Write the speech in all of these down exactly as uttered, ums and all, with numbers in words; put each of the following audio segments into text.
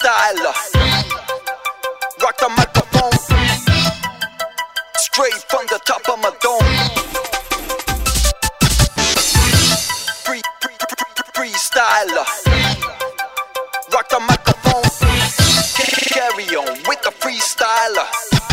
freestyler. Rock the microphone, straight from the top of my dome. Free, free, free, freestyler. Rock the microphone, carry on with the freestyler.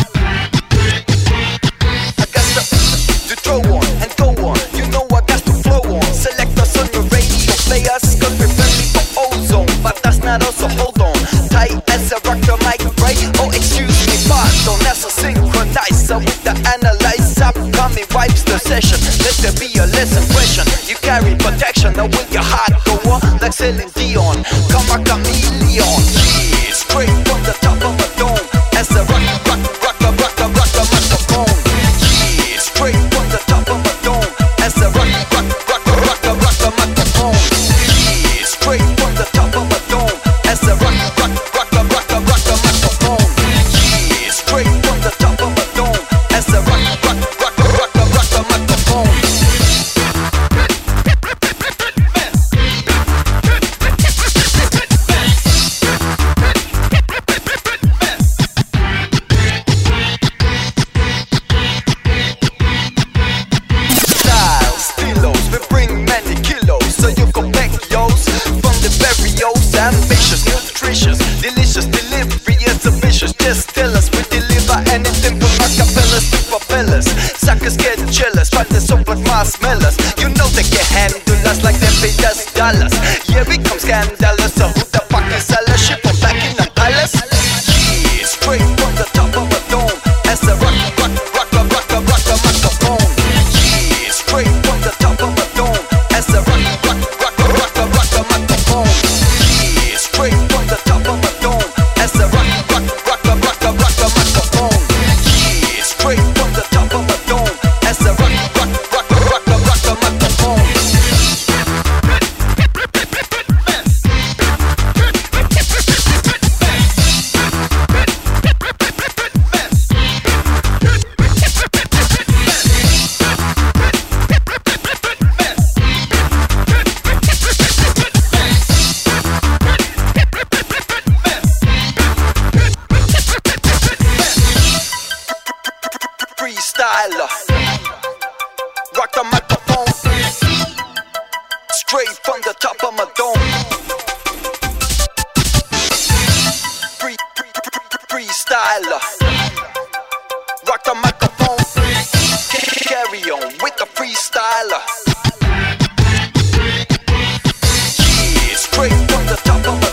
I got to, to throw on and go on. You know I got to flow on. Select us on your radio, play us, cause we're friendly for ozone. But that's not us, so hold on. Tight as I rock the mic, right? Oh, excuse me, pardon. That's a synchronizer with the analyzer. Coming wipes the session. Let there be a less impression. You carry protection, now with your heart go on like Celine Dion. Come a chameleon. Yeah, straight from the top of a dome. As I rock, rock, rock, rock, rock, rock, rock the microphone. Yeah, straight from the top of a dome. As I rock, rock, rock, rock, rock, rock the microphone. Yeah, straight from the top of a dome. As I rock, rock, rock, rock, rock, rock the microphone. Yeah, straight from the top of a dome. As I rock, rock, rock, rock, rock, rock the microphone. Ambitious, nutritious, delicious delivery is ambitious. Just tell us we deliver anything from acapellas to propellers. Suckers get jealous, find us up like marshmallows. You know they can handle us like them paid us dollars. Yeah, we come scandalous, so who the fuck is sellers? Ship from back in the palace. Yeah, straight from the top of a dome. As I rock, rock, rock, rock, rock, rock, rock the microphone. Yeah, straight from the top of a dome. As I rock, rock, rock, rock, rock, rock, rock the microphone. Straight from the top of a dome. As I rock, rock, rock, rock, rock, rock, rock the microphone. Yeah, straight from the top of a dome. As I rock, rock, rock, rock, rock, rock the microphone. Freestyler, rock the microphone, straight from the top of my dome. Free, free, free, freestyler, rock the microphone, carry on with the freestyler. Yeah, straight from the top of my